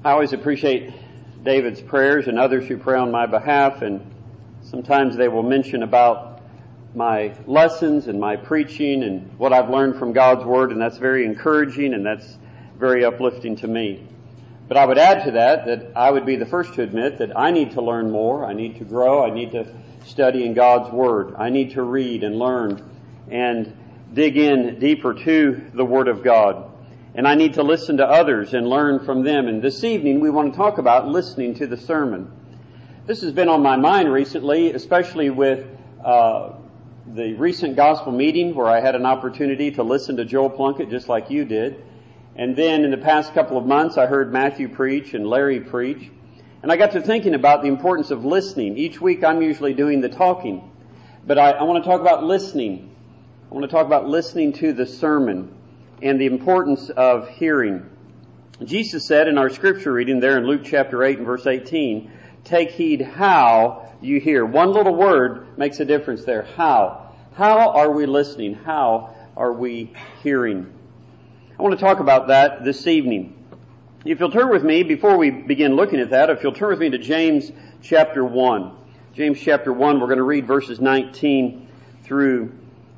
I always appreciate David's prayers and others who pray on my behalf, and sometimes they will mention about my lessons and my preaching and what I've learned from God's Word, and that's very encouraging and that's very uplifting to me. But I would add to that I would be the first to admit that I need to learn more, I need to grow, I need to study in God's Word, I need to read and learn and dig in deeper to the Word of God. And I need to listen to others and learn from them. And this evening we want to talk about listening to the sermon. This has been on my mind recently, especially with the recent gospel meeting where I had an opportunity to listen to Joel Plunkett just like you did. And then in the past couple of months I heard Matthew preach and Larry preach. And I got to thinking about the importance of listening. Each week I'm usually doing the talking. But I want to talk about listening. I want to talk about listening to the sermon and the importance of hearing. Jesus said in our scripture reading there in Luke chapter 8 and verse 18, take heed how you hear. One little word makes a difference there. How. How are we listening? How are we hearing? I want to talk about that this evening. If you'll turn with me, before we begin looking at that, if you'll turn with me to James chapter 1. James chapter 1, we're going to read verses 19 through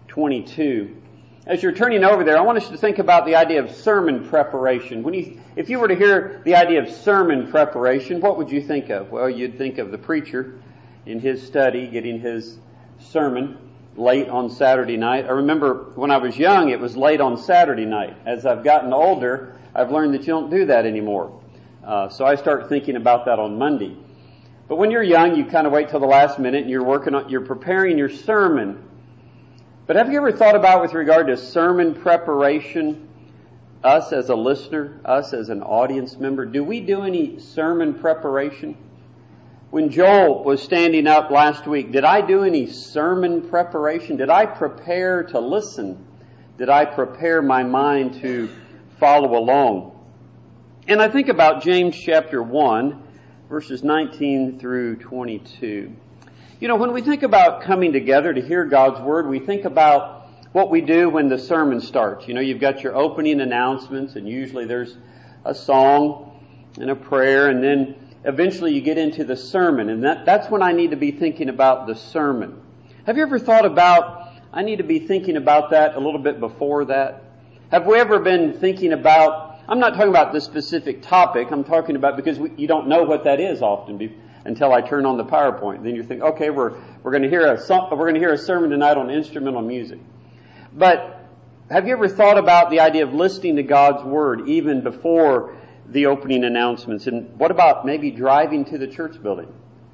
22. As you're turning over there, I want us to think about the idea of sermon preparation. If you were to hear the idea of sermon preparation, what would you think of? Well, you'd think of the preacher in his study getting his sermon late on Saturday night. I remember when I was young, it was late on Saturday night. As I've gotten older, I've learned that you don't do that anymore. So I start thinking about that on Monday. But when you're young, you kind of wait till the last minute and you're preparing your sermon. But have you ever thought about, with regard to sermon preparation, us as a listener, us as an audience member, do we do any sermon preparation? When Joel was standing up last week, did I do any sermon preparation? Did I prepare to listen? Did I prepare my mind to follow along? And I think about James chapter 1, verses 19 through 22. You know, when we think about coming together to hear God's Word, we think about what we do when the sermon starts. You know, you've got your opening announcements, and usually there's a song and a prayer, and then eventually you get into the sermon, and that's when I need to be thinking about the sermon. Have you ever thought about, I need to be thinking about that a little bit before that? Have we ever been thinking about, I'm not talking about this specific topic, I'm talking about because you don't know what that is often until I turn on the PowerPoint. Then you think, okay, we're going to hear a sermon tonight on instrumental music. But have you ever thought about the idea of listening to God's Word even before the opening announcements? And what about maybe driving to the church building?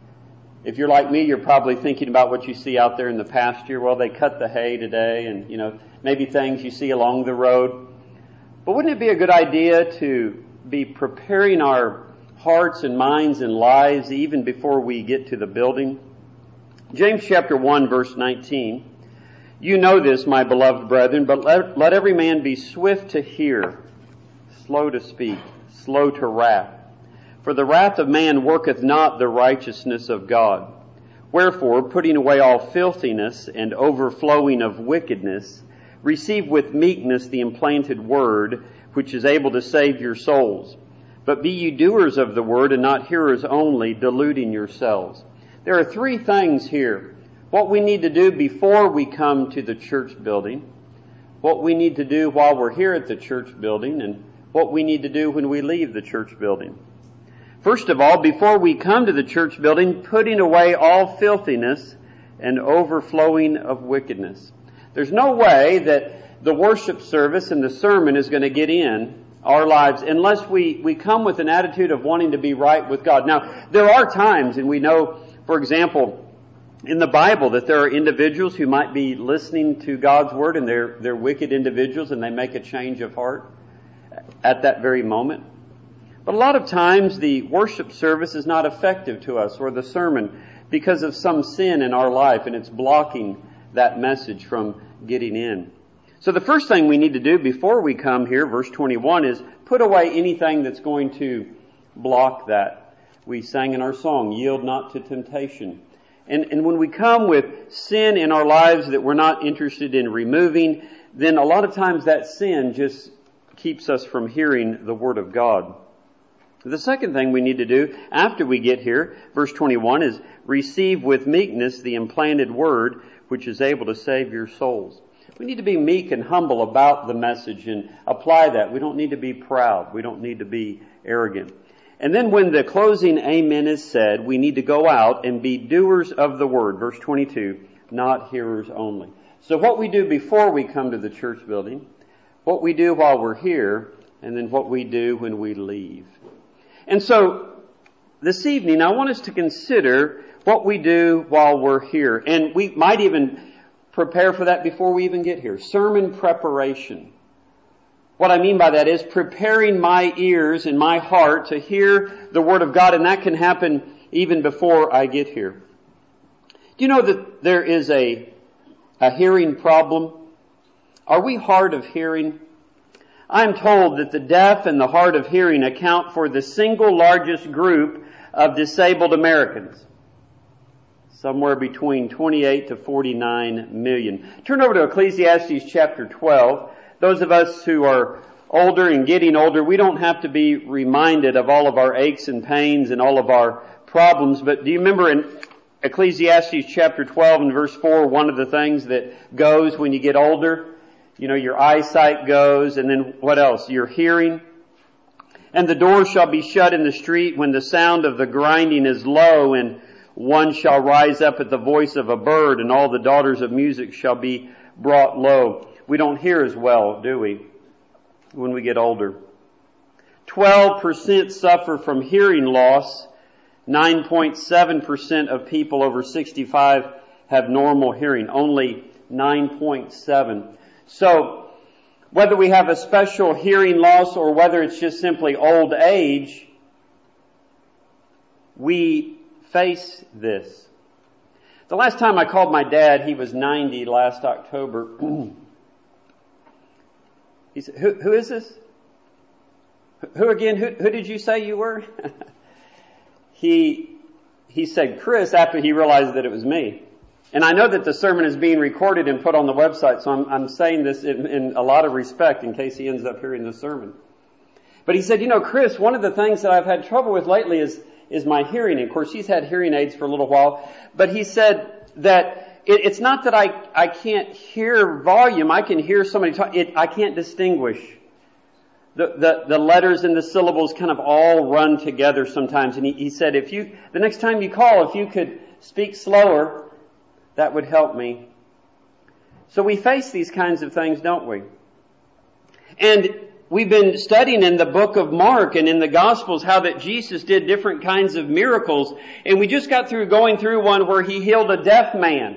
If you're like me, you're probably thinking about what you see out there in the pasture. Well, they cut the hay today, and maybe things you see along the road. But wouldn't it be a good idea to be preparing our hearts and minds and lives even before we get to the building? James chapter 1 verse 19. You know this, my beloved brethren, but let every man be swift to hear, slow to speak, slow to wrath. For the wrath of man worketh not the righteousness of God. Wherefore, putting away all filthiness and overflowing of wickedness, receive with meekness the implanted word, which is able to save your souls. But be ye doers of the word and not hearers only, deluding yourselves. There are three things here. What we need to do before we come to the church building, what we need to do while we're here at the church building, and what we need to do when we leave the church building. First of all, before we come to the church building, putting away all filthiness and overflowing of wickedness. There's no way that the worship service and the sermon is going to get in our lives unless we come with an attitude of wanting to be right with God. Now, there are times, and we know, for example, in the Bible that there are individuals who might be listening to God's Word and they're wicked individuals and they make a change of heart at that very moment. But a lot of times the worship service is not effective to us, or the sermon, because of some sin in our life, and it's blocking that message from getting in. So the first thing we need to do before we come here, verse 21, is put away anything that's going to block that. We sang in our song, yield not to temptation. And when we come with sin in our lives that we're not interested in removing, then a lot of times that sin just keeps us from hearing the Word of God. The second thing we need to do after we get here, verse 21, is receive with meekness the implanted word which is able to save your souls. We need to be meek and humble about the message and apply that. We don't need to be proud. We don't need to be arrogant. And then when the closing amen is said, we need to go out and be doers of the word. Verse 22, not hearers only. So what we do before we come to the church building, what we do while we're here, and then what we do when we leave. And so this evening I want us to consider what we do while we're here. And we might even prepare for that before we even get here. Sermon preparation. What I mean by that is preparing my ears and my heart to hear the Word of God, and that can happen even before I get here. Do you know that there is a hearing problem? Are we hard of hearing? I'm told that the deaf and the hard of hearing account for the single largest group of disabled Americans. Somewhere between 28 to 49 million. Turn over to Ecclesiastes chapter 12. Those of us who are older and getting older, we don't have to be reminded of all of our aches and pains and all of our problems. But do you remember in Ecclesiastes chapter 12 and verse 4, one of the things that goes when you get older? You know, your eyesight goes, and then what else? Your hearing. And the door shall be shut in the street when the sound of the grinding is low, and one shall rise up at the voice of a bird, and all the daughters of music shall be brought low. We don't hear as well, do we, when we get older? 12% suffer from hearing loss. 9.7% of people over 65 have normal hearing. Only 9.7%. So, whether we have a special hearing loss or whether it's just simply old age, we face this. The last time I called my dad, he was 90 last October. He said, who is this? Who again? Who did you say you were? He said Chris after he realized that it was me. And I know that the sermon is being recorded and put on the website, so I'm saying this in a lot of respect in case he ends up hearing the sermon. But he said, you know, Chris, one of the things that I've had trouble with lately is my hearing. And of course, he's had hearing aids for a little while. But he said that it's not that I can't hear volume. I can hear somebody talk. I can't distinguish. The letters and the syllables kind of all run together sometimes. And he said, the next time you call, if you could speak slower, that would help me. So we face these kinds of things, don't we? And we've been studying in the book of Mark and in the Gospels how that Jesus did different kinds of miracles. And we just got through going through one where he healed a deaf man.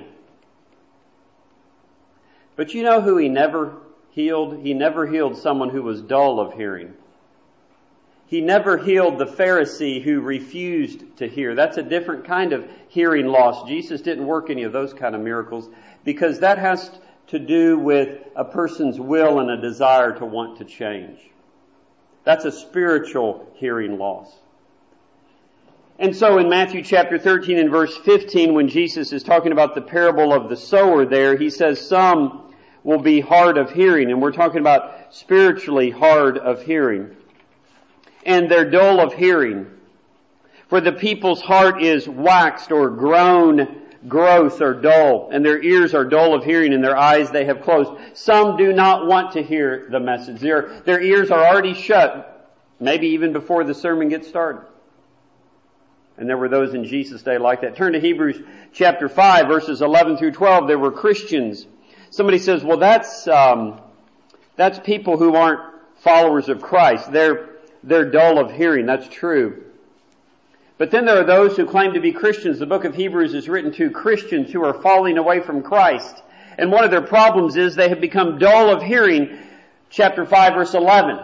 But you know who he never healed? He never healed someone who was dull of hearing. He never healed the Pharisee who refused to hear. That's a different kind of hearing loss. Jesus didn't work any of those kind of miracles because that has to do with a person's will and a desire to want to change. That's a spiritual hearing loss. And so in Matthew chapter 13 and verse 15, when Jesus is talking about the parable of the sower there, he says some will be hard of hearing. And we're talking about spiritually hard of hearing. And they're dull of hearing. For the people's heart is waxed or grown gross or dull, and their ears are dull of hearing, and their eyes they have closed. Some do not want to hear the message. Their ears are already shut, maybe even before the sermon gets started. And there were those in Jesus' day like that. Turn to Hebrews chapter 5, verses 11 through 12. There were Christians. Somebody says, well, that's people who aren't followers of Christ. They're dull of hearing. That's true. But then there are those who claim to be Christians. The book of Hebrews is written to Christians who are falling away from Christ. And one of their problems is they have become dull of hearing. Chapter 5, verse 11.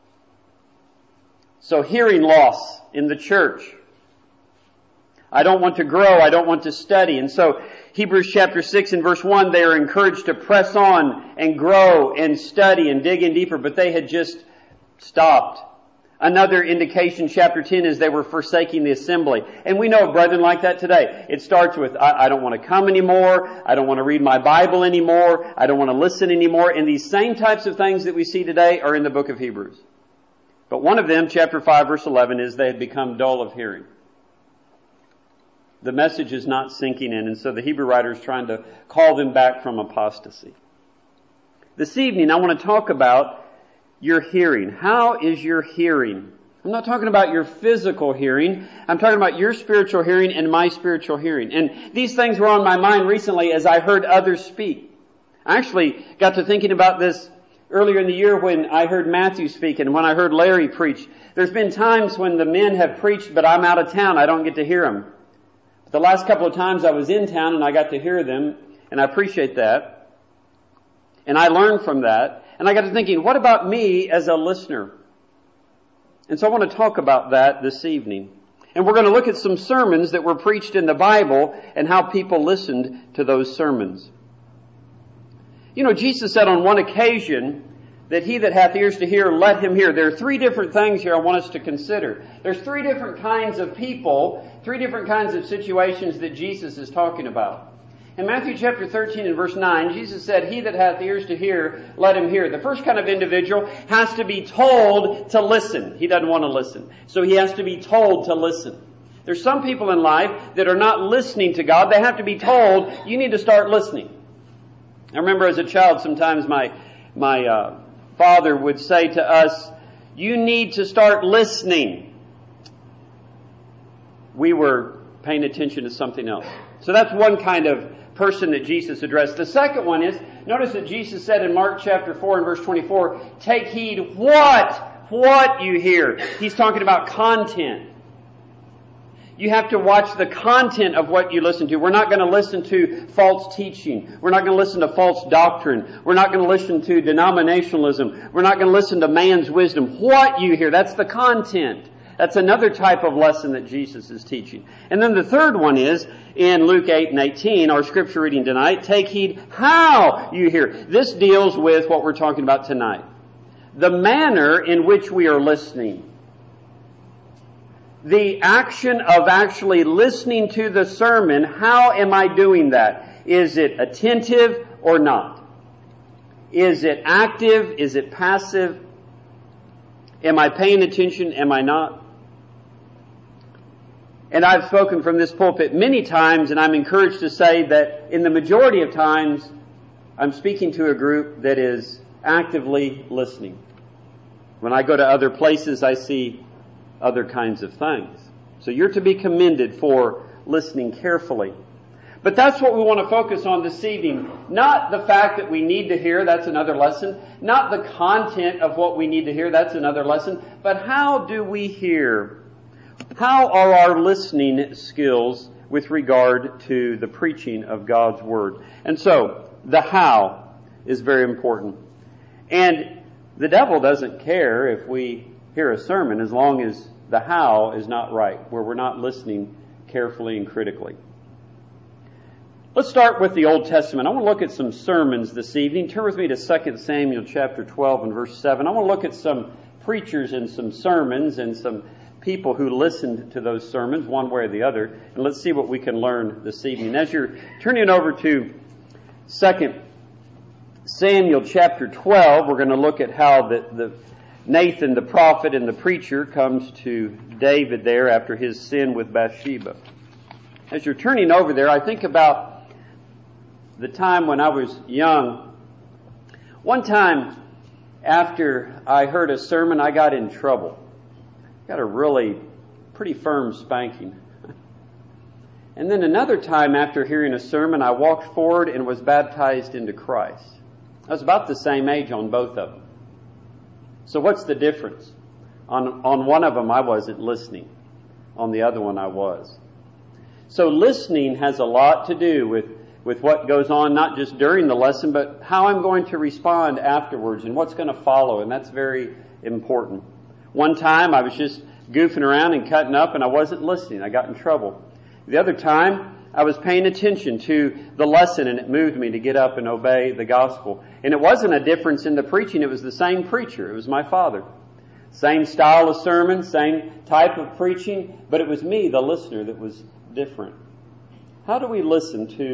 So hearing loss in the church. I don't want to grow. I don't want to study. And so Hebrews chapter 6 and verse 1, they are encouraged to press on and grow and study and dig in deeper. But they had just stopped. Another indication, chapter 10, is they were forsaking the assembly. And we know of brethren like that today. It starts with, I don't want to come anymore. I don't want to read my Bible anymore. I don't want to listen anymore. And these same types of things that we see today are in the book of Hebrews. But one of them, chapter 5, verse 11, is they had become dull of hearing. The message is not sinking in, and so the Hebrew writer is trying to call them back from apostasy. This evening, I want to talk about your hearing. How is your hearing? I'm not talking about your physical hearing. I'm talking about your spiritual hearing and my spiritual hearing. And these things were on my mind recently as I heard others speak. I actually got to thinking about this earlier in the year when I heard Matthew speak and when I heard Larry preach. There's been times when the men have preached, but I'm out of town. I don't get to hear them. But the last couple of times I was in town and I got to hear them, and I appreciate that. And I learned from that. And I got to thinking, what about me as a listener? And so I want to talk about that this evening. And we're going to look at some sermons that were preached in the Bible and how people listened to those sermons. You know, Jesus said on one occasion that he that hath ears to hear, let him hear. There are three different things here I want us to consider. There's three different kinds of people, three different kinds of situations that Jesus is talking about. In Matthew chapter 13 and verse 9, Jesus said, he that hath ears to hear, let him hear. The first kind of individual has to be told to listen. He doesn't want to listen. So he has to be told to listen. There's some people in life that are not listening to God. They have to be told, you need to start listening. I remember as a child, sometimes my father would say to us, you need to start listening. We were paying attention to something else. So that's one kind of person that Jesus addressed. The second one is, notice that Jesus said in Mark chapter 4 and verse 24, take heed what you hear. He's talking about content. You have to watch the content of what you listen to. We're not going to listen to false teaching. We're not going to listen to false doctrine. We're not going to listen to denominationalism. We're not going to listen to man's wisdom. What you hear, that's the content. That's another type of lesson that Jesus is teaching. And then the third one is in Luke 8 and 18, our scripture reading tonight, take heed how you hear. This deals with what we're talking about tonight. The manner in which we are listening. The action of actually listening to the sermon, how am I doing that? Is it attentive or not? Is it active? Is it passive? Am I paying attention? Am I not? And I've spoken from this pulpit many times, and I'm encouraged to say that in the majority of times, I'm speaking to a group that is actively listening. When I go to other places, I see other kinds of things. So you're to be commended for listening carefully. But that's what we want to focus on this evening. Not the fact that we need to hear, that's another lesson. Not the content of what we need to hear, that's another lesson. But how do we hear? How are our listening skills with regard to the preaching of God's Word? And so, the how is very important. And the devil doesn't care if we hear a sermon as long as the how is not right, where we're not listening carefully and critically. Let's start with the Old Testament. I want to look at some sermons this evening. Turn with me to 2 Samuel chapter 12 and verse 7. I want to look at some preachers and some sermons and some people who listened to those sermons one way or the other. And let's see what we can learn this evening. As you're turning over to 2 Samuel chapter 12, we're going to look at how the Nathan, the prophet and the preacher, comes to David there after his sin with Bathsheba. As you're turning over there, I think about the time when I was young. One time after I heard a sermon, I got in trouble. Got a really pretty firm spanking. And then another time after hearing a sermon, I walked forward and was baptized into Christ. I was about the same age on both of them. So what's the difference? On one of them I wasn't listening. On the other one I was. So listening has a lot to do with what goes on, not just during the lesson, but how I'm going to respond afterwards and what's going to follow. And that's very important. One time I was just goofing around and cutting up and I wasn't listening. I got in trouble. The other time I was paying attention to the lesson and it moved me to get up and obey the gospel. And it wasn't a difference in the preaching. It was the same preacher. It was my father. Same style of sermon, same type of preaching, but it was me, the listener, that was different. How do we listen to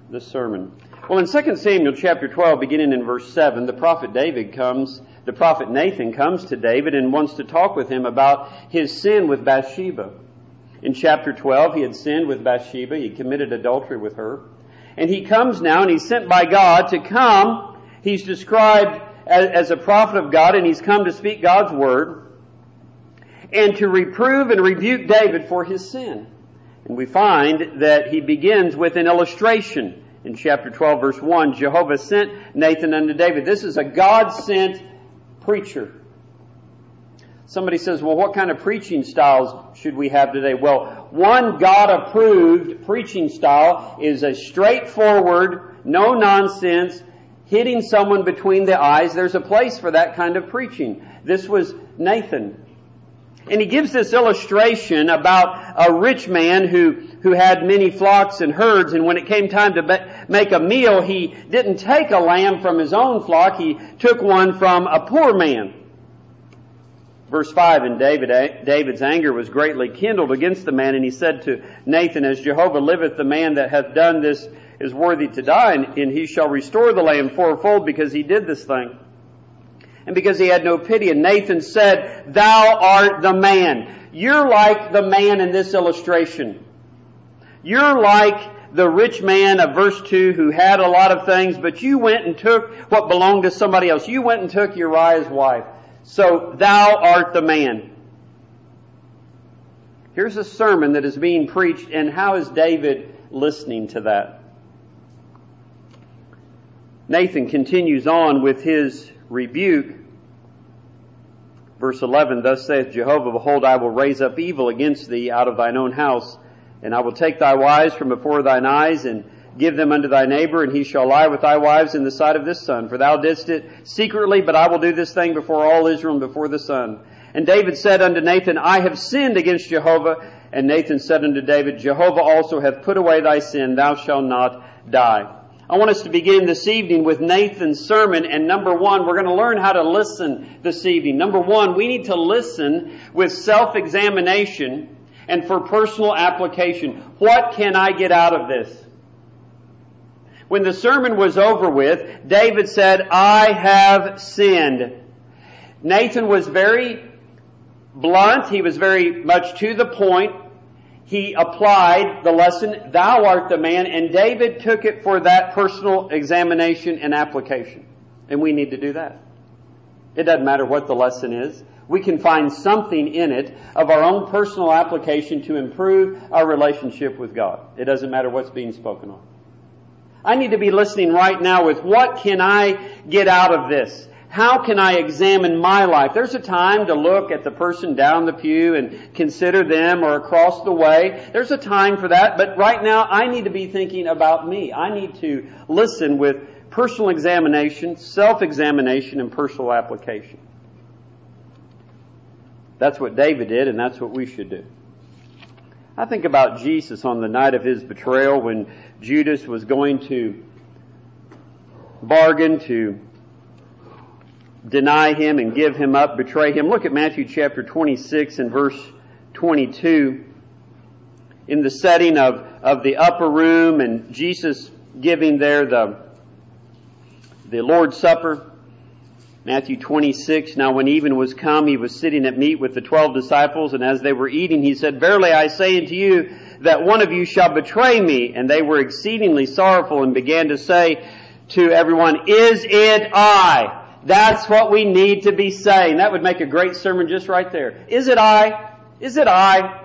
this sermon? Well, in 2 Samuel chapter 12, beginning in verse 7, the prophet Nathan comes to David and wants to talk with him about his sin with Bathsheba. In chapter 12, he had sinned with Bathsheba. He committed adultery with her. And he comes now, and he's sent by God to come. He's described as a prophet of God, and he's come to speak God's word and to reprove and rebuke David for his sin. And we find that he begins with an illustration. In chapter 12, verse 1, Jehovah sent Nathan unto David. This is a God-sent preacher. Somebody says, well, what kind of preaching styles should we have today? Well, one God-approved preaching style is a straightforward, no-nonsense, hitting someone between the eyes. There's a place for that kind of preaching. This was Nathan. And he gives this illustration about a rich man who had many flocks and herds, and when it came time to make a meal, he didn't take a lamb from his own flock, he took one from a poor man. Verse 5, and David's anger was greatly kindled against the man, and he said to Nathan, as Jehovah liveth, the man that hath done this is worthy to die, and he shall restore the lamb fourfold because he did this thing. And because he had no pity. And Nathan said, thou art the man. You're like the man in this illustration. You're like the rich man of verse 2 who had a lot of things, but you went and took what belonged to somebody else. You went and took Uriah's wife. So thou art the man. Here's a sermon that is being preached, and how is David listening to that? Nathan continues on with his rebuke. Verse 11, thus saith Jehovah, behold, I will raise up evil against thee out of thine own house, and I will take thy wives from before thine eyes, and give them unto thy neighbor, and he shall lie with thy wives in the sight of this sun. For thou didst it secretly, but I will do this thing before all Israel and before the sun. And David said unto Nathan, I have sinned against Jehovah. And Nathan said unto David, Jehovah also hath put away thy sin, thou shalt not die. I want us to begin this evening with Nathan's sermon, and number one, we're going to learn how to listen this evening. Number one, we need to listen with self-examination and for personal application. What can I get out of this? When the sermon was over with, David said, I have sinned. Nathan was very blunt. He was very much to the point. He applied the lesson, thou art the man, and David took it for that personal examination and application. And we need to do that. It doesn't matter what the lesson is. We can find something in it of our own personal application to improve our relationship with God. It doesn't matter what's being spoken on. I need to be listening right now with what can I get out of this? How can I examine my life? There's a time to look at the person down the pew and consider them, or across the way. There's a time for that, but right now I need to be thinking about me. I need to listen with personal examination, self-examination, and personal application. That's what David did, and that's what we should do. I think about Jesus on the night of his betrayal when Judas was going to bargain to deny him and give him up, betray him. Look at Matthew chapter 26 and verse 22. In the setting of the upper room and Jesus giving there the Lord's Supper. Matthew 26, now when even was come, he was sitting at meat with the 12 disciples, and as they were eating, he said, Verily I say unto you, that one of you shall betray me. And they were exceedingly sorrowful and began to say to everyone, Is it I? That's what we need to be saying. That would make a great sermon just right there. Is it I? Is it I?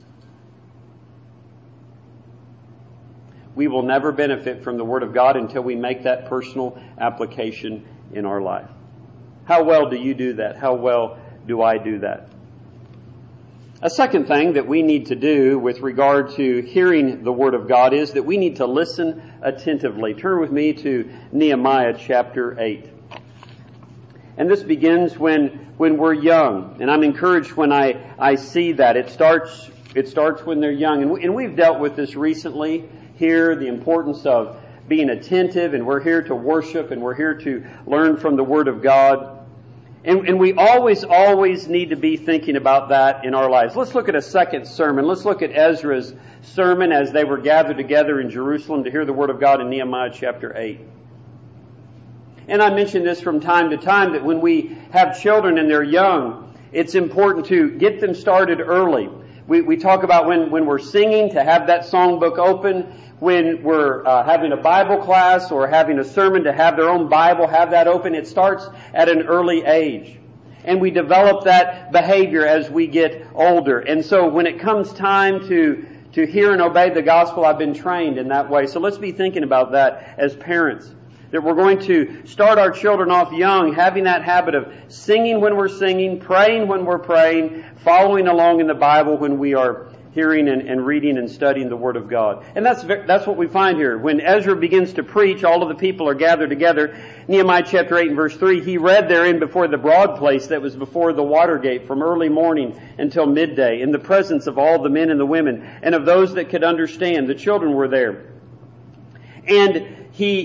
We will never benefit from the Word of God until we make that personal application in our life. How well do you do that? How well do I do that? A second thing that we need to do with regard to hearing the Word of God is that we need to listen attentively. Turn with me to Nehemiah chapter 8. And this begins when we're young. And I'm encouraged when I see that. It starts when they're young. And we've dealt with this recently here, the importance of being attentive, and we're here to worship, and we're here to learn from the Word of God. And we always need to be thinking about that in our lives. Let's look at a second sermon. Let's look at Ezra's sermon as they were gathered together in Jerusalem to hear the Word of God in Nehemiah chapter 8. And I mention this from time to time that when we have children and they're young, it's important to get them started early. We talk about when we're singing to have that songbook open, when we're having a Bible class or having a sermon to have their own Bible, have that open. It starts at an early age. And we develop that behavior as we get older. And so when it comes time to hear and obey the gospel, I've been trained in that way. So let's be thinking about that as parents. That we're going to start our children off young, having that habit of singing when we're singing, praying when we're praying, following along in the Bible when we are hearing and reading and studying the Word of God. And that's what we find here. When Ezra begins to preach, all of the people are gathered together. Nehemiah chapter 8 and verse 3, he read therein before the broad place that was before the water gate from early morning until midday, in the presence of all the men and the women, and of those that could understand. The children were there. And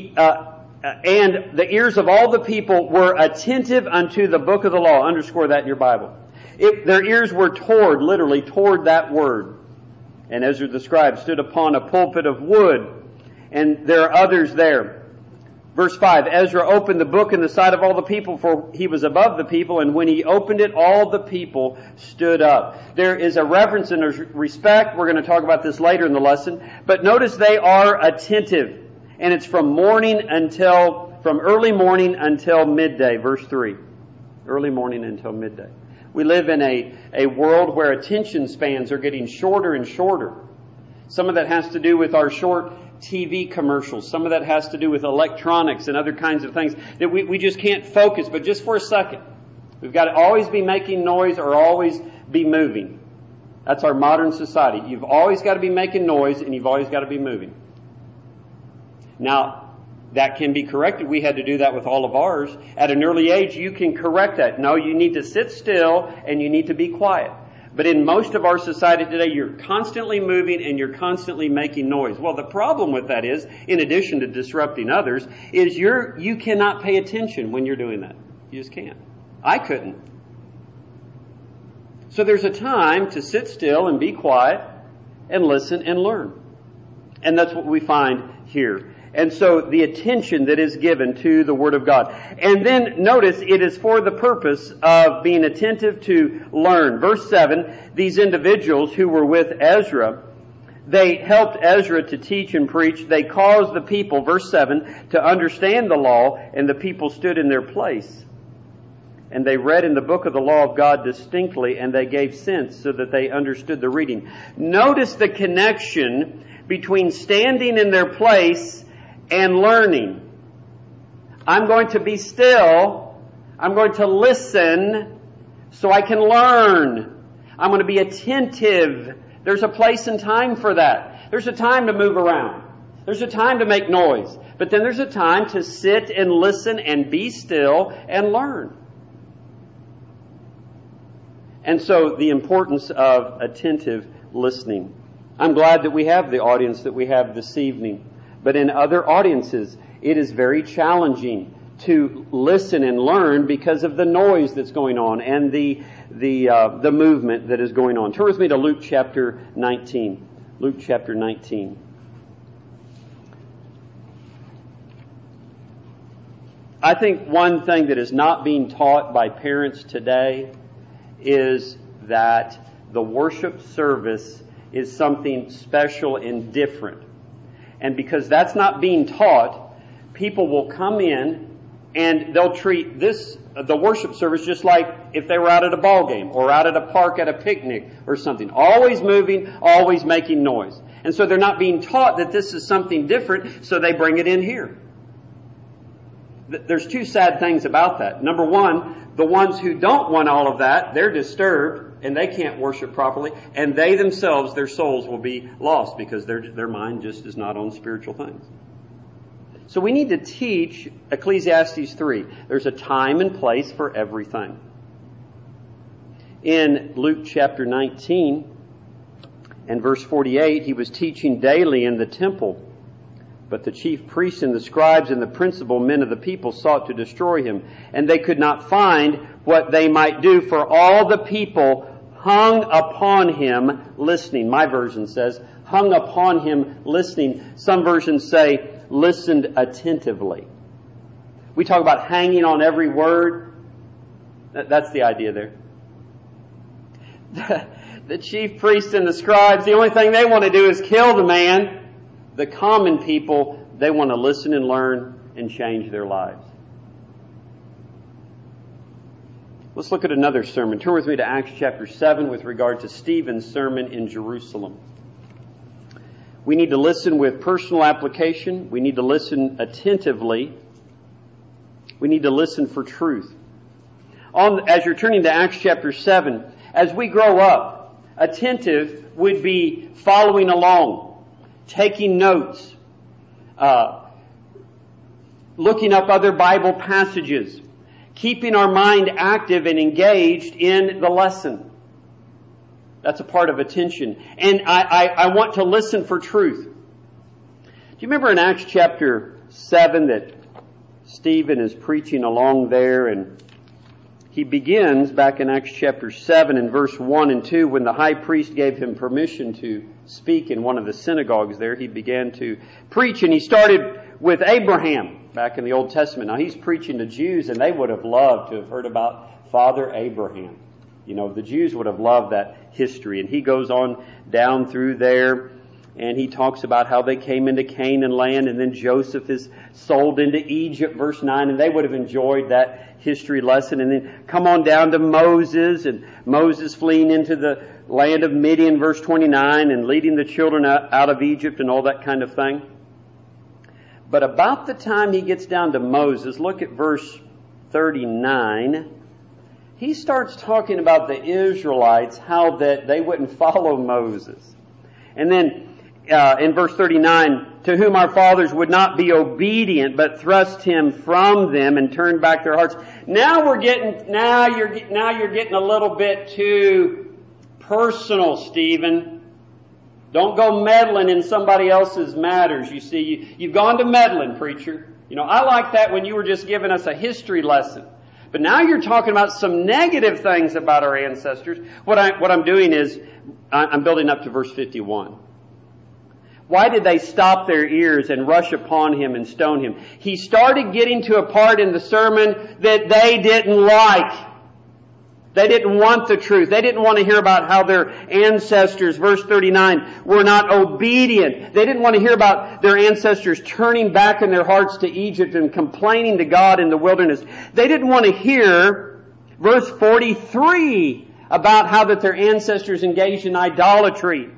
the ears of all the people were attentive unto the book of the law. Underscore that in your Bible. Their ears were literally toward that word. And Ezra the scribe stood upon a pulpit of wood, and there are others there. Verse 5, Ezra opened the book in the sight of all the people, for he was above the people, and when he opened it, all the people stood up. There is a reverence and a respect. We're going to talk about this later in the lesson. But notice they are attentive. And it's from early morning until midday, verse 3. Early morning until midday. We live in a world where attention spans are getting shorter and shorter. Some of that has to do with our short TV commercials. Some of that has to do with electronics and other kinds of things that we just can't focus, but just for a second. We've got to always be making noise or always be moving. That's our modern society. You've always got to be making noise and you've always got to be moving. Now, that can be corrected. We had to do that with all of ours. At an early age, you can correct that. No, you need to sit still and you need to be quiet. But in most of our society today, you're constantly moving and you're constantly making noise. Well, the problem with that is, in addition to disrupting others, is you cannot pay attention when you're doing that. You just can't. I couldn't. So there's a time to sit still and be quiet and listen and learn. And that's what we find here. And so the attention that is given to the Word of God. And then notice it is for the purpose of being attentive to learn. Verse 7, these individuals who were with Ezra, they helped Ezra to teach and preach. They caused the people, verse 7, to understand the law, and the people stood in their place. And they read in the book of the law of God distinctly, and they gave sense so that they understood the reading. Notice the connection between standing in their place and learning. I'm going to be still. I'm going to listen so I can learn. I'm going to be attentive. There's a place and time for that. There's a time to move around. There's a time to make noise. But then there's a time to sit and listen and be still and learn. And so the importance of attentive listening. I'm glad that we have the audience that we have this evening. But in other audiences, it is very challenging to listen and learn because of the noise that's going on and the movement that is going on. Turn with me to Luke chapter 19. Luke chapter 19. I think one thing that is not being taught by parents today is that the worship service is something special and different. And because that's not being taught, people will come in and they'll treat the worship service just like if they were out at a ball game or out at a park at a picnic or something. Always moving, always making noise. And so they're not being taught that this is something different, so they bring it in here. There's two sad things about that. Number one, the ones who don't want all of that, they're disturbed and they can't worship properly, and they themselves, their souls will be lost because their mind just is not on spiritual things. So we need to teach Ecclesiastes 3. There's a time and place for everything. In Luke chapter 19 and verse 48, he was teaching daily in the temple But the chief priests and the scribes and the principal men of the people sought to destroy him, and they could not find what they might do, for all the people hung upon him listening. My version says, hung upon him listening. Some versions say, listened attentively. We talk about hanging on every word. That's the idea there. The chief priests and the scribes, the only thing they want to do is kill the man. The common people, they want to listen and learn and change their lives. Let's look at another sermon. Turn with me to Acts chapter 7 with regard to Stephen's sermon in Jerusalem. We need to listen with personal application. We need to listen attentively. We need to listen for truth. As you're turning to Acts chapter 7, as we grow up, attentive would be following along, taking notes, looking up other Bible passages, keeping our mind active and engaged in the lesson. That's a part of attention. And I want to listen for truth. Do you remember in Acts chapter 7 that Stephen is preaching along there, and he begins back in Acts chapter 7 in verse 1 and 2 when the high priest gave him permission to speak in one of the synagogues there. He began to preach, and he started with Abraham back in the Old Testament. Now he's preaching to Jews, and they would have loved to have heard about Father Abraham. You know, the Jews would have loved that history. And he goes on down through there, and he talks about how they came into Canaan land, and then Joseph is sold into Egypt, verse 9, and they would have enjoyed that history lesson. And then come on down to Moses, and Moses fleeing into the land of Midian, verse 29, and leading the children out of Egypt and all that kind of thing. But about the time he gets down to Moses, look at verse 39. He starts talking about the Israelites, how that they wouldn't follow Moses. And then in verse 39, to whom our fathers would not be obedient, but thrust him from them and turned back their hearts. Now you're getting a little bit too personal, Stephen. Don't go meddling in somebody else's matters. You see, you've gone to meddling, preacher. You know, I like that when you were just giving us a history lesson. But now you're talking about some negative things about our ancestors. What I'm doing is, I'm building up to verse 51. Why did they stop their ears and rush upon him and stone him? He started getting to a part in the sermon that they didn't like. They didn't want the truth. They didn't want to hear about how their ancestors, verse 39, were not obedient. They didn't want to hear about their ancestors turning back in their hearts to Egypt and complaining to God in the wilderness. They didn't want to hear verse 43 about how that their ancestors engaged in idolatry.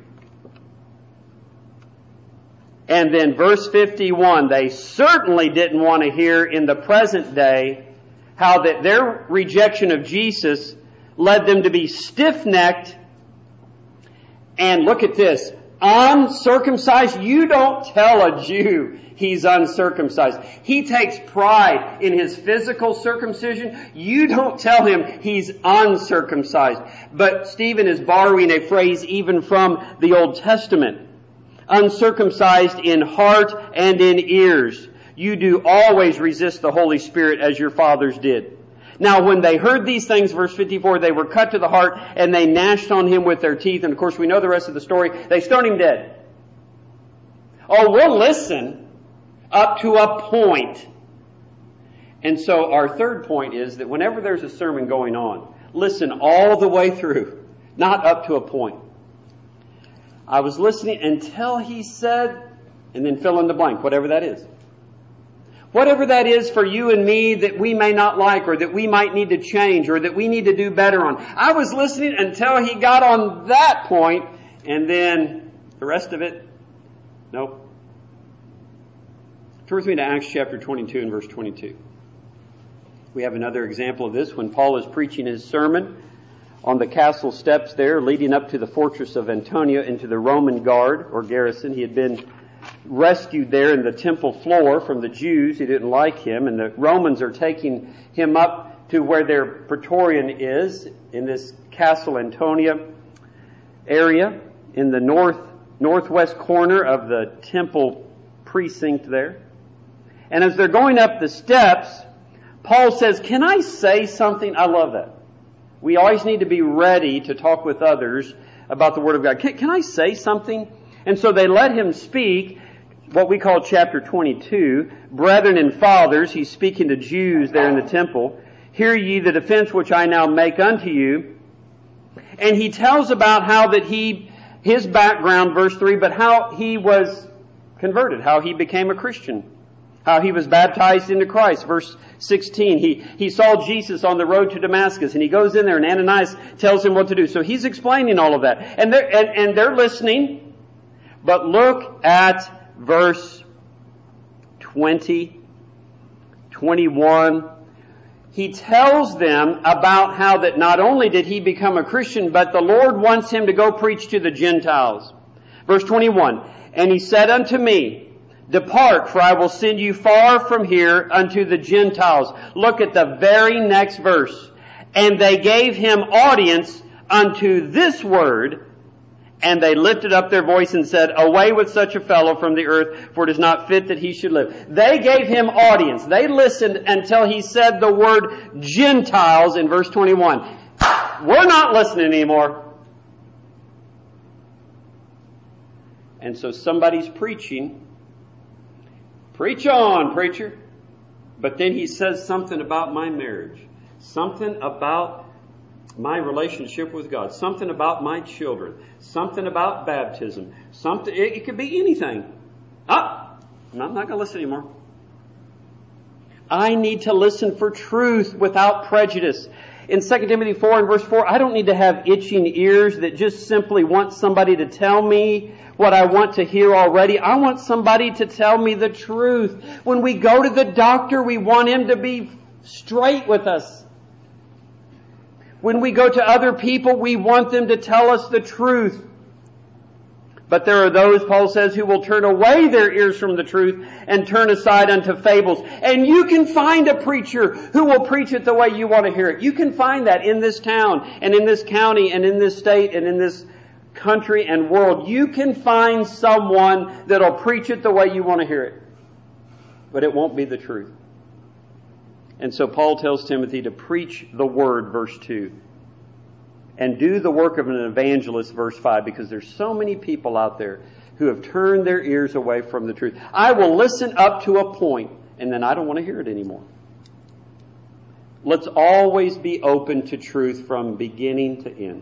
And then verse 51, they certainly didn't want to hear in the present day how that their rejection of Jesus led them to be stiff-necked and, look at this, uncircumcised. You don't tell a Jew he's uncircumcised. He takes pride in his physical circumcision. You don't tell him he's uncircumcised. But Stephen is borrowing a phrase even from the Old Testament. Uncircumcised in heart and in ears. You do always resist the Holy Spirit as your fathers did. Now when they heard these things, verse 54, they were cut to the heart and they gnashed on him with their teeth. And of course we know the rest of the story. They stoned him dead. Oh, we'll listen up to a point. And so our third point is that whenever there's a sermon going on, listen all the way through, not up to a point. I was listening until he said, and then fill in the blank, whatever that is. Whatever that is for you and me that we may not like, or that we might need to change, or that we need to do better on. I was listening until he got on that point, and then the rest of it, nope. Turn with me to Acts chapter 22 and verse 22. We have another example of this when Paul is preaching his sermon on the castle steps there, leading up to the fortress of Antonia into the Roman guard or garrison. He had been rescued there in the temple floor from the Jews who didn't like him, and the Romans are taking him up to where their praetorian is in this castle Antonia area in the northwest corner of the temple precinct there. And as they're going up the steps, Paul says, can I say something? I love that. We always need to be ready to talk with others about the Word of God. Can I say something? And so they let him speak, what we call chapter 22. Brethren and fathers, he's speaking to Jews there in the temple. Hear ye the defense which I now make unto you. And he tells about how that his background, verse 3, but how he was converted, how he became a Christian, how he was baptized into Christ. Verse 16, he saw Jesus on the road to Damascus, and he goes in there, and Ananias tells him what to do. So he's explaining all of that. And they're listening. But look at verse 20, 21. He tells them about how that not only did he become a Christian, but the Lord wants him to go preach to the Gentiles. Verse 21, and he said unto me, depart, for I will send you far from here unto the Gentiles. Look at the very next verse. And they gave him audience unto this word, and they lifted up their voice and said, away with such a fellow from the earth, for it is not fit that he should live. They gave him audience. They listened until he said the word Gentiles in verse 21. We're not listening anymore. And so somebody's preaching. Preach on, preacher. But then he says something about my marriage. Something about my relationship with God. Something about my children. Something about baptism. Something. It could be anything. I'm not going to listen anymore. I need to listen for truth without prejudice. In 2 Timothy 4 and verse 4, I don't need to have itching ears that just simply want somebody to tell me what I want to hear already. I want somebody to tell me the truth. When we go to the doctor, we want him to be straight with us. When we go to other people, we want them to tell us the truth. But there are those, Paul says, who will turn away their ears from the truth and turn aside unto fables. And you can find a preacher who will preach it the way you want to hear it. You can find that in this town and in this county and in this state and in this country and world. You can find someone that'll preach it the way you want to hear it. But it won't be the truth. And so Paul tells Timothy to preach the word, verse 2. And do the work of an evangelist, verse 5, because there's so many people out there who have turned their ears away from the truth. I will listen up to a point, and then I don't want to hear it anymore. Let's always be open to truth from beginning to end.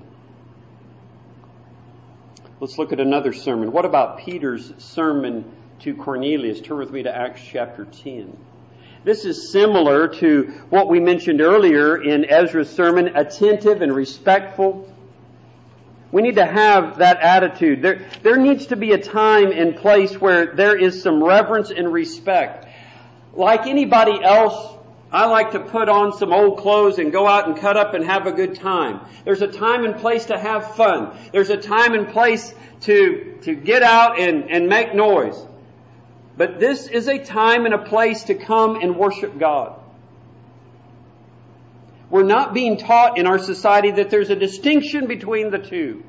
Let's look at another sermon. What about Peter's sermon to Cornelius? Turn with me to Acts chapter 10. This is similar to what we mentioned earlier in Ezra's sermon, attentive and respectful. We need to have that attitude. There needs to be a time and place where there is some reverence and respect. Like anybody else, I like to put on some old clothes and go out and cut up and have a good time. There's a time and place to have fun. There's a time and place to get out and make noise. But this is a time and a place to come and worship God. We're not being taught in our society that there's a distinction between the two.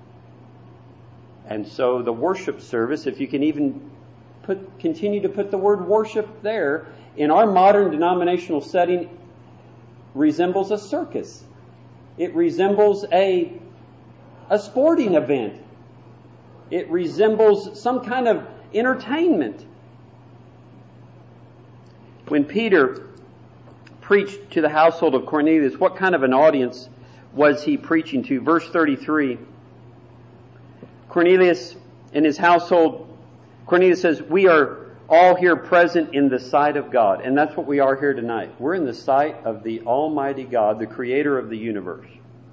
And so the worship service, if you can even continue to put the word worship there, in our modern denominational setting, resembles a circus. It resembles a sporting event. It resembles some kind of entertainment. When Peter preached to the household of Cornelius, what kind of an audience was he preaching to? Verse 33. Cornelius and his household, Cornelius says, we are all here present in the sight of God. And that's what we are here tonight. We're in the sight of the Almighty God, the Creator of the universe,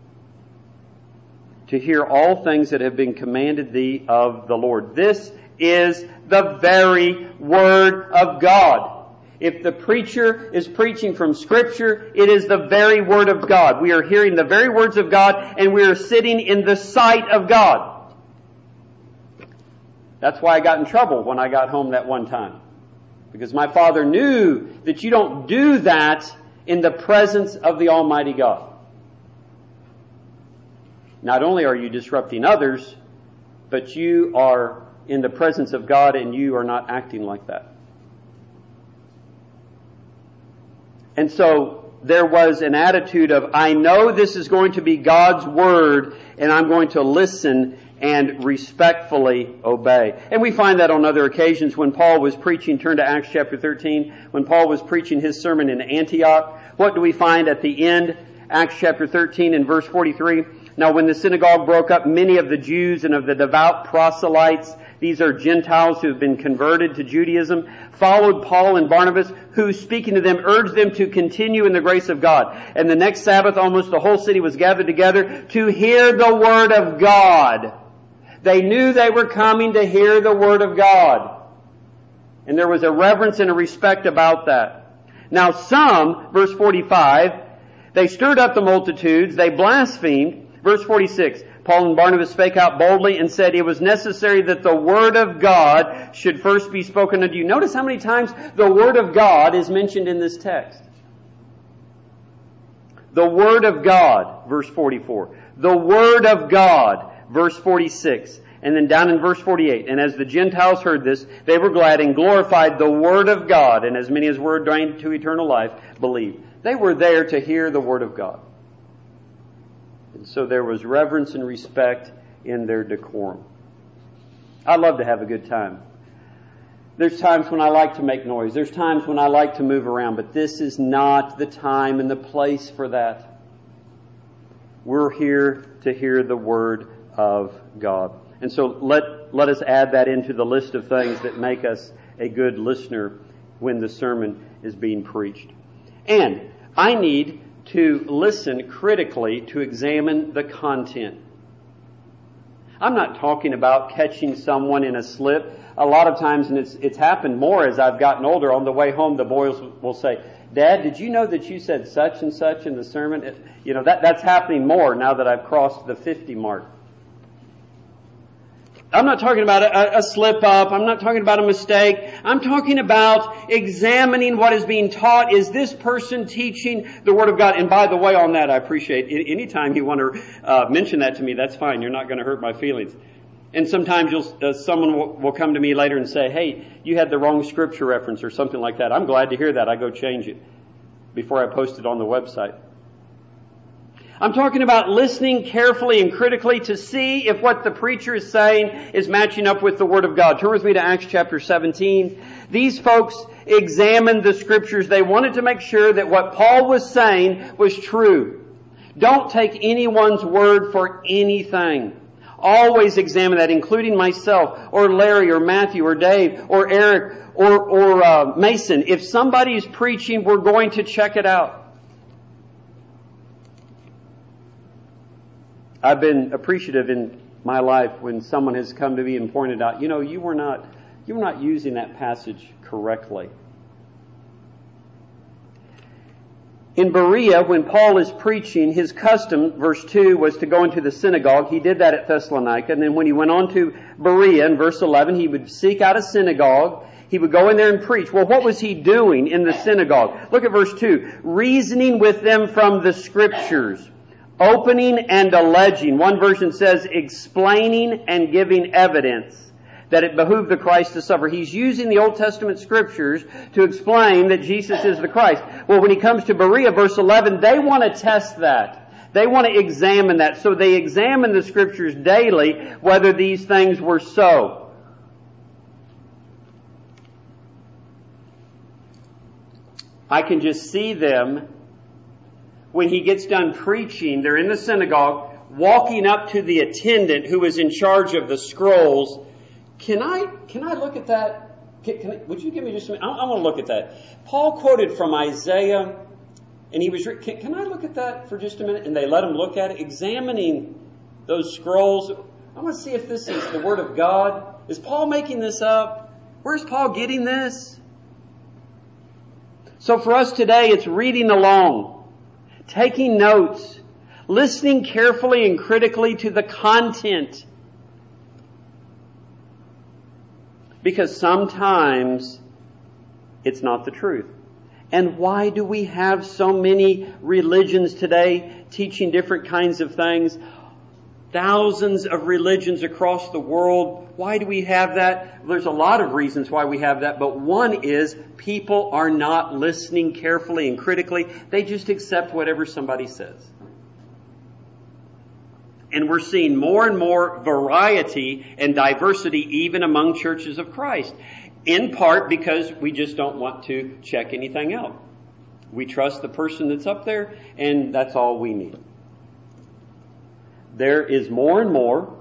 to hear all things that have been commanded thee of the Lord. This is the very Word of God. If the preacher is preaching from Scripture, it is the very Word of God. We are hearing the very words of God, and we are sitting in the sight of God. That's why I got in trouble when I got home that one time. Because my father knew that you don't do that in the presence of the Almighty God. Not only are you disrupting others, but you are in the presence of God and you are not acting like that. And so there was an attitude of, I know this is going to be God's Word, and I'm going to listen and respectfully obey. And we find that on other occasions when Paul was preaching. Turn to Acts chapter 13. When Paul was preaching his sermon in Antioch, what do we find at the end? Acts chapter 13 and verse 43. Now when the synagogue broke up, many of the Jews and of the devout proselytes, these are Gentiles who have been converted to Judaism, followed Paul and Barnabas, who, speaking to them, urged them to continue in the grace of God. And the next Sabbath, almost the whole city was gathered together to hear the Word of God. They knew they were coming to hear the Word of God. And there was a reverence and a respect about that. Now some, verse 45, they stirred up the multitudes, they blasphemed. Verse 46, Paul and Barnabas spake out boldly and said, it was necessary that the Word of God should first be spoken unto you. Notice how many times the Word of God is mentioned in this text. The Word of God, verse 44. The Word of God, verse 46. And then down in verse 48, and as the Gentiles heard this, they were glad and glorified the Word of God, and as many as were ordained to eternal life believed. They were there to hear the Word of God. And so there was reverence and respect in their decorum. I love to have a good time. There's times when I like to make noise. There's times when I like to move around, but this is not the time and the place for that. We're here to hear the Word of God. And so let us add that into the list of things that make us a good listener when the sermon is being preached. And I need to listen critically to examine the content. I'm not talking about catching someone in a slip. A lot of times, and it's happened more as I've gotten older, on the way home the boys will say, Dad, did you know that you said such and such in the sermon? That's happening more now that I've crossed the 50 mark. I'm not talking about a slip up. I'm not talking about a mistake. I'm talking about examining what is being taught. Is this person teaching the Word of God? And by the way, on that, I appreciate anytime you want to mention that to me, that's fine. You're not going to hurt my feelings. And sometimes someone will come to me later and say, hey, you had the wrong scripture reference or something like that. I'm glad to hear that. I go change it before I post it on the website. I'm talking about listening carefully and critically to see if what the preacher is saying is matching up with the Word of God. Turn with me to Acts chapter 17. These folks examined the Scriptures. They wanted to make sure that what Paul was saying was true. Don't take anyone's word for anything. Always examine that, including myself, or Larry, or Matthew, or Dave, or Eric, or Mason. If somebody is preaching, we're going to check it out. I've been appreciative in my life when someone has come to me and pointed out, you were not using that passage correctly. In Berea, when Paul is preaching, his custom, verse 2, was to go into the synagogue. He did that at Thessalonica. And then when he went on to Berea, in verse 11, he would seek out a synagogue. He would go in there and preach. Well, what was he doing in the synagogue? Look at verse 2. Reasoning with them from the Scriptures. Opening and alleging. One version says explaining and giving evidence that it behooved the Christ to suffer. He's using the Old Testament Scriptures to explain that Jesus is the Christ. Well, when he comes to Berea, verse 11, they want to test that. They want to examine that. So they examine the Scriptures daily whether these things were so. I can just see them. When he gets done preaching, they're in the synagogue, walking up to the attendant who is in charge of the scrolls. Can I look at that? Would you give me just a minute? I want to look at that. Paul quoted from Isaiah, and he was, can I look at that for just a minute? And they let him look at it, examining those scrolls. I want to see if this is the Word of God. Is Paul making this up? Where's Paul getting this? So for us today, it's reading along. Taking notes, listening carefully and critically to the content. Because sometimes it's not the truth. And why do we have so many religions today teaching different kinds of things? Thousands of religions across the world. Why do we have that? There's a lot of reasons why we have that, but one is people are not listening carefully and critically. They just accept whatever somebody says. And we're seeing more and more variety and diversity even among churches of Christ. In part because we just don't want to check anything out. We trust the person that's up there, and that's all we need. There is more and more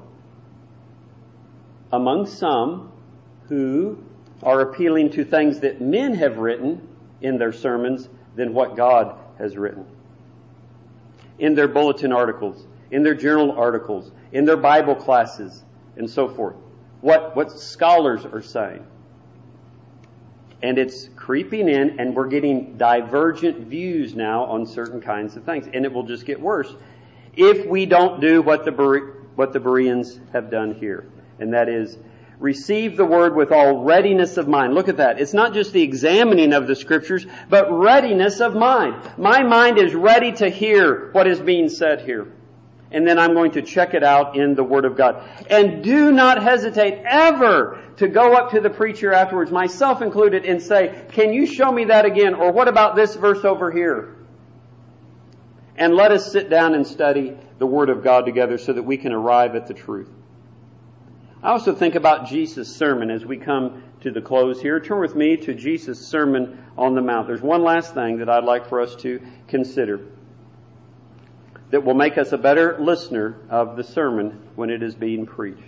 among some who are appealing to things that men have written in their sermons than what God has written. In their bulletin articles, in their journal articles, in their Bible classes, and so forth. What scholars are saying. And it's creeping in, and we're getting divergent views now on certain kinds of things. And it will just get worse if we don't do what the Bereans have done here. And that is, receive the word with all readiness of mind. Look at that. It's not just the examining of the Scriptures, but readiness of mind. My mind is ready to hear what is being said here. And then I'm going to check it out in the Word of God. And do not hesitate ever to go up to the preacher afterwards, myself included, and say, can you show me that again? Or what about this verse over here? And let us sit down and study the Word of God together so that we can arrive at the truth. I also think about Jesus' sermon as we come to the close here. Turn with me to Jesus' Sermon on the Mount. There's one last thing that I'd like for us to consider that will make us a better listener of the sermon when it is being preached.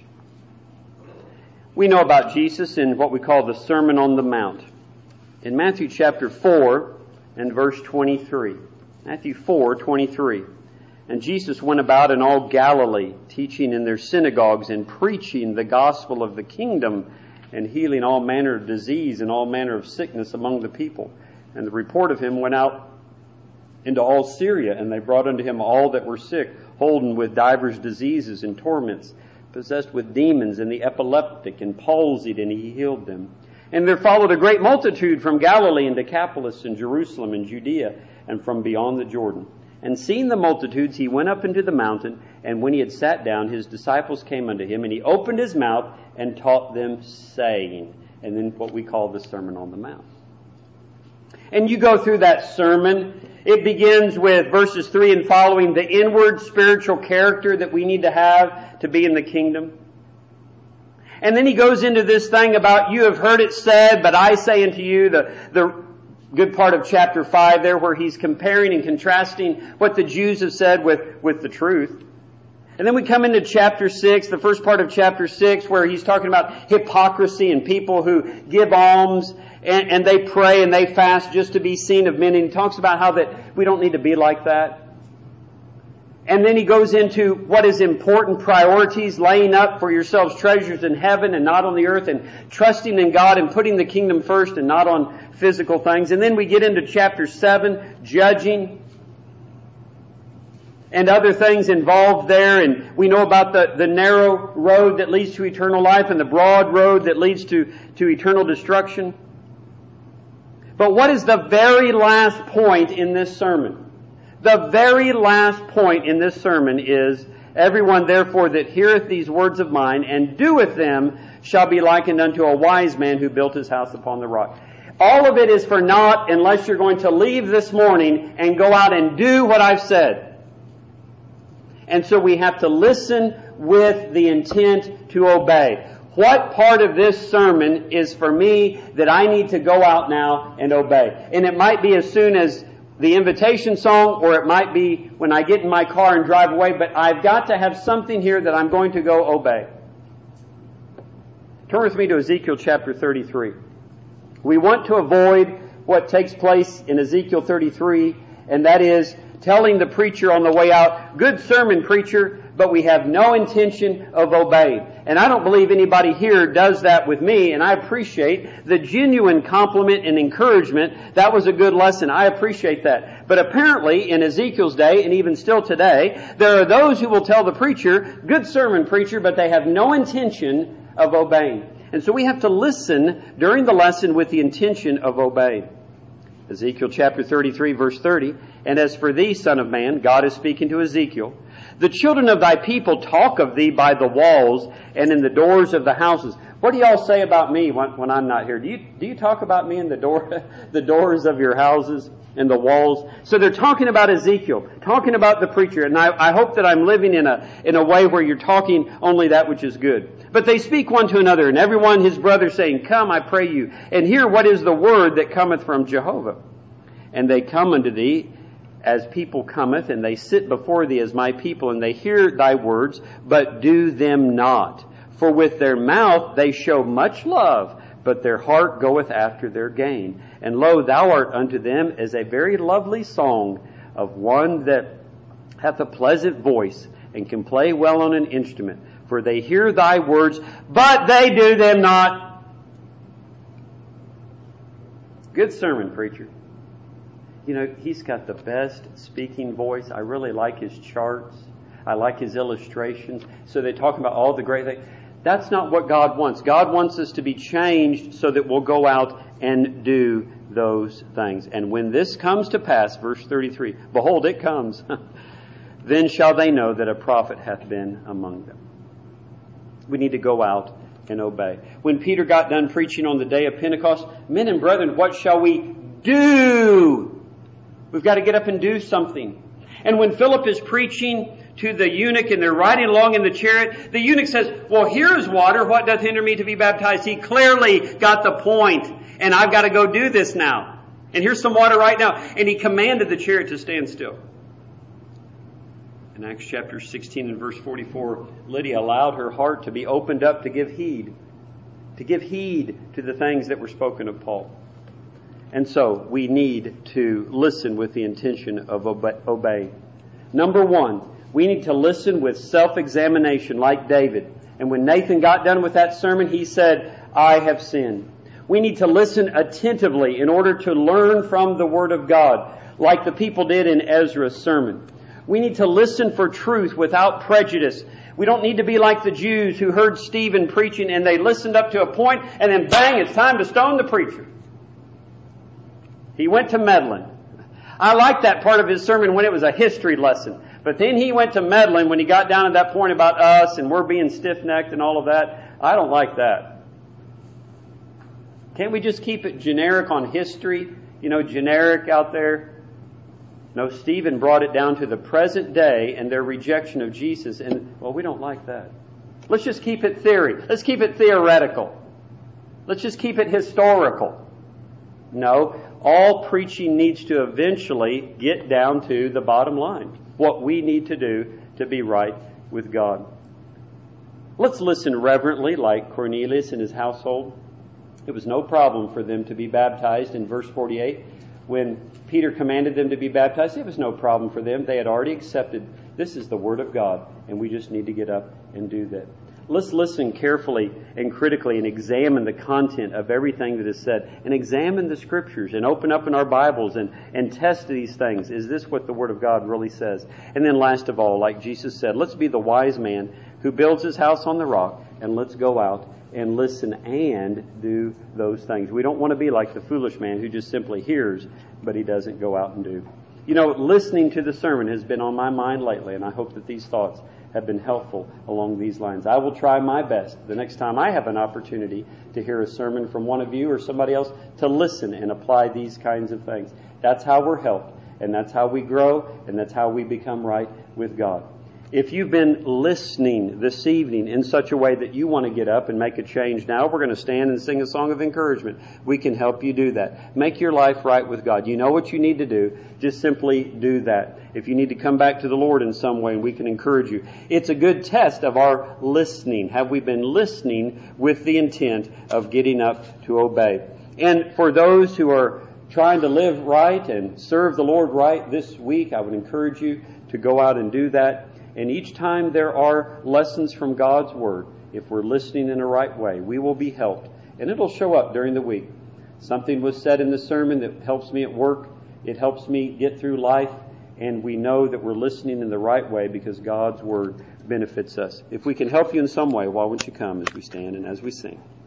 We know about Jesus in what we call the Sermon on the Mount. In Matthew chapter 4 and verse 23. Matthew 4:23. And Jesus went about in all Galilee, teaching in their synagogues and preaching the gospel of the kingdom and healing all manner of disease and all manner of sickness among the people. And the report of him went out into all Syria, and they brought unto him all that were sick, holden with divers diseases and torments, possessed with demons, and the epileptic, and palsied, and he healed them. And there followed a great multitude from Galilee and Decapolis and Jerusalem and Judea, and from beyond the Jordan. And seeing the multitudes, he went up into the mountain, and when he had sat down, his disciples came unto him, and he opened his mouth and taught them, saying, and then what we call the Sermon on the Mount. And you go through that sermon. It begins with verses 3 and following, the inward spiritual character that we need to have to be in the kingdom. And then he goes into this thing about, you have heard it said, but I say unto you, the good part of chapter 5 there, where he's comparing and contrasting what the Jews have said with the truth. And then we come into chapter 6, the first part of chapter 6, where he's talking about hypocrisy and people who give alms and they pray and they fast just to be seen of men. And he talks about how that we don't need to be like that. And then he goes into what is important priorities, laying up for yourselves treasures in heaven and not on the earth, and trusting in God and putting the kingdom first and not on physical things. And then we get into chapter 7, judging and other things involved there. And we know about the narrow road that leads to eternal life and the broad road that leads to eternal destruction. But what is the very last point in this sermon? The very last point in this sermon is, everyone therefore that heareth these words of mine and doeth them shall be likened unto a wise man who built his house upon the rock. All of it is for naught unless you're going to leave this morning and go out and do what I've said. And so we have to listen with the intent to obey. What part of this sermon is for me that I need to go out now and obey? And it might be as soon as the invitation song, or it might be when I get in my car and drive away, but I've got to have something here that I'm going to go obey. Turn with me to Ezekiel chapter 33. We want to avoid what takes place in Ezekiel 33, and that is telling the preacher on the way out, good sermon, preacher, but we have no intention of obeying. And I don't believe anybody here does that with me, and I appreciate the genuine compliment and encouragement. That was a good lesson. I appreciate that. But apparently, in Ezekiel's day, and even still today, there are those who will tell the preacher, good sermon, preacher, but they have no intention of obeying. And so we have to listen during the lesson with the intention of obeying. Ezekiel chapter 33, verse 30, and as for thee, son of man, God is speaking to Ezekiel, The children of thy people talk of thee by the walls and in the doors of the houses. What do y'all say about me when I'm not here? Do you talk about me in the doors of your houses and the walls? So they're talking about Ezekiel, talking about the preacher, and I hope that I'm living in a way where you're talking only that which is good. But they speak one to another, and everyone his brother saying, Come, I pray you, and hear what is the word that cometh from Jehovah. And they come unto thee as people cometh, and they sit before thee as my people, and they hear thy words, but do them not. For with their mouth they show much love, but their heart goeth after their gain. And lo, thou art unto them as a very lovely song of one that hath a pleasant voice, and can play well on an instrument. For they hear thy words, but they do them not. Good sermon, preacher. You know, he's got the best speaking voice. I really like his charts. I like his illustrations. So they talk about all the great things. That's not what God wants. God wants us to be changed so that we'll go out and do those things. And when this comes to pass, verse 33, behold, it comes, then shall they know that a prophet hath been among them. We need to go out and obey. When Peter got done preaching on the day of Pentecost, men and brethren, what shall we do? We've got to get up and do something. And when Philip is preaching to the eunuch and they're riding along in the chariot, the eunuch says, well, here is water. What doth hinder me to be baptized? He clearly got the point, and I've got to go do this now. And here's some water right now. And he commanded the chariot to stand still. In Acts chapter 16 and verse 44, Lydia allowed her heart to be opened up to give heed to the things that were spoken of Paul. And so we need to listen with the intention of obey. Number one, we need to listen with self-examination like David. And when Nathan got done with that sermon, he said, I have sinned. We need to listen attentively in order to learn from the Word of God, like the people did in Ezra's sermon. We need to listen for truth without prejudice. We don't need to be like the Jews who heard Stephen preaching and they listened up to a point and then bang, it's time to stone the preacher. He went to meddling. I liked that part of his sermon when it was a history lesson. But then he went to meddling when he got down at that point about us and we're being stiff-necked and all of that. I don't like that. Can't we just keep it generic on history? You know, generic out there? No, Stephen brought it down to the present day and their rejection of Jesus. And, well, we don't like that. Let's just keep it theory. Let's keep it theoretical. Let's just keep it historical. No, all preaching needs to eventually get down to the bottom line. What we need to do to be right with God. Let's listen reverently like Cornelius and his household. It was no problem for them to be baptized in verse 48. When Peter commanded them to be baptized, it was no problem for them. They had already accepted this is the Word of God, and we just need to get up and do that. Let's listen carefully and critically and examine the content of everything that is said, and examine the Scriptures and open up in our Bibles and test these things. Is this what the Word of God really says? And then last of all, like Jesus said, let's be the wise man who builds his house on the rock, and let's go out and listen and do those things. We don't want to be like the foolish man who just simply hears, but he doesn't go out and do. You know, listening to the sermon has been on my mind lately, and I hope that these thoughts have been helpful along these lines. I will try my best the next time I have an opportunity to hear a sermon from one of you or somebody else to listen and apply these kinds of things. That's how we're helped, and that's how we grow, and that's how we become right with God. If you've been listening this evening in such a way that you want to get up and make a change now, we're going to stand and sing a song of encouragement. We can help you do that. Make your life right with God. You know what you need to do. Just simply do that. If you need to come back to the Lord in some way, we can encourage you. It's a good test of our listening. Have we been listening with the intent of getting up to obey? And for those who are trying to live right and serve the Lord right this week, I would encourage you to go out and do that. And each time there are lessons from God's Word, if we're listening in the right way, we will be helped. And it'll show up during the week. Something was said in the sermon that helps me at work. It helps me get through life. And we know that we're listening in the right way because God's Word benefits us. If we can help you in some way, why won't you come as we stand and as we sing?